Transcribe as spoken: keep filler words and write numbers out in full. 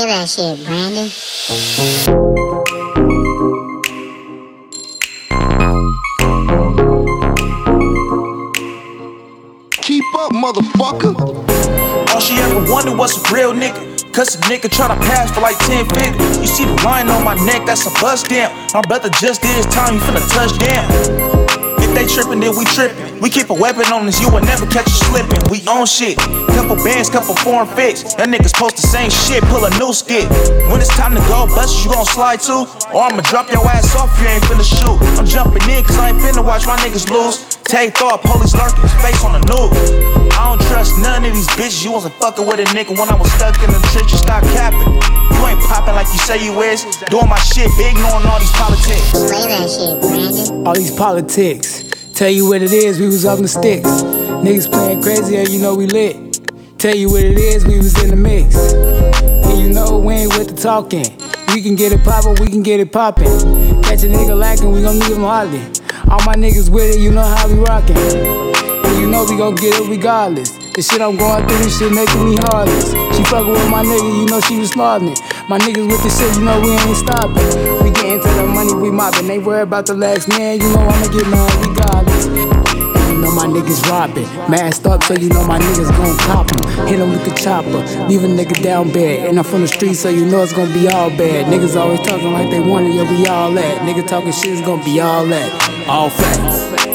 Play that shit, Brandon. Keep up, motherfucker. All she ever wanted was a real nigga. Cause a nigga tryna pass for like ten fifty. You see the line on my neck, that's a bust down. My brother just did his time, he finna touch down. If they trippin', then we trippin'. We keep a weapon on us, you will never catch us slippin'. We own shit, couple bands, couple foreign fits. That niggas post the same shit, pull a new skit. When it's time to go, bust you gon' slide too? Or I'ma drop your ass off, you ain't finna shoot. I'm jumping in cause I ain't finna watch my niggas lose. Take thought, police lurking, face on the news. I don't trust none of these bitches. You wasn't fucking with a nigga when I was stuck in the trenches. Stop capping. You ain't popping like you say you is. Doing my shit big, knowing all these politics. Play that shit, Brandon. All these politics. Tell you what it is, we was up in the sticks. Niggas playing crazy, and you know we lit. Tell you what it is, we was in the mix. And you know we ain't with the talking. We can get it poppin', we can get it poppin'. Catch a nigga lacking, we gon' leave him hollering. All my niggas with it, you know how we rockin'. And you know we gon' get it regardless. The shit I'm going through, this shit making me heartless. She fuckin' with my nigga, you know she was smartin' it. My niggas with the shit, you know we ain't stoppin'. We gettin' to the money, we moppin'. Ain't worried about the last man, you know I'ma get mine regardless. And you know my niggas robbin'. Masked up, so you know my niggas gon' cop 'em. Hit 'em with the chopper, leave a nigga down bad. And I'm from the street, so you know it's gon' be all bad. Niggas always talking like they want it, yeah we all that. Nigga talking shit is gon' be all that. All facts.